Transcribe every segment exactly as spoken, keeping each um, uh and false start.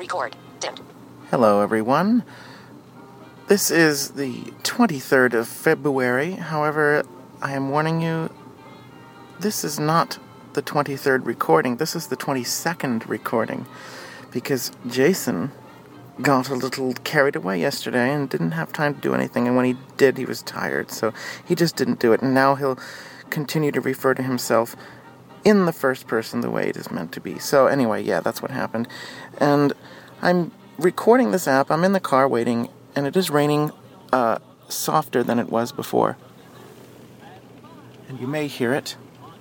Record. Dimmed. Hello, everyone. This is the twenty-third of February. However, I am warning you, this is not the twenty-third recording. This is the twenty-second recording. Because Jason got a little carried away yesterday and didn't have time to do anything. And when he did, he was tired. So he just didn't do it. And now he'll continue to refer to himself in the first person the way it is meant to be. So anyway, yeah, that's what happened. And I'm recording this app. I'm in the car waiting, and it is raining uh, softer than it was before. And you may hear it.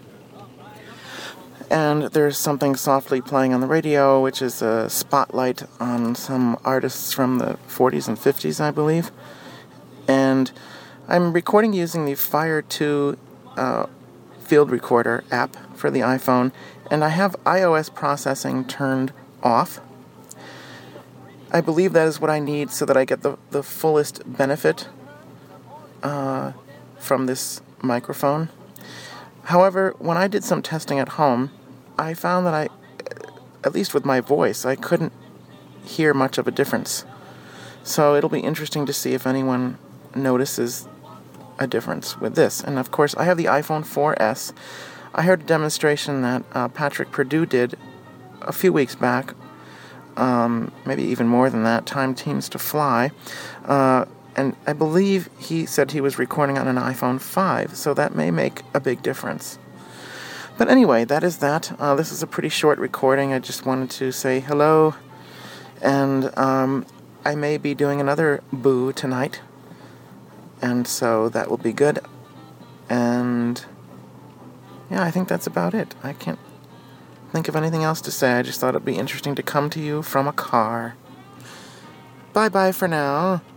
And there's something softly playing on the radio, which is a spotlight on some artists from the forties and fifties, I believe. And I'm recording using the Fire two uh, field recorder app for the iPhone, and I have iOS processing turned off. I believe that is what I need so that I get the, the fullest benefit uh, from this microphone. However, when I did some testing at home, I found that I, at least with my voice, I couldn't hear much of a difference. So it'll be interesting to see if anyone notices a difference with this. And of course, I have the iPhone four S. I heard a demonstration that uh, Patrick Perdue did a few weeks back, um, maybe even more than that, Time Teams to Fly. Uh, and I believe he said he was recording on an iPhone five, so that may make a big difference. But anyway, that is that. Uh, this is a pretty short recording. I just wanted to say hello, and um, I may be doing another boo tonight, and so that will be good. And yeah, I think that's about it. I can't think of anything else to say. I just thought it'd be interesting to come to you from a car. Bye-bye for now.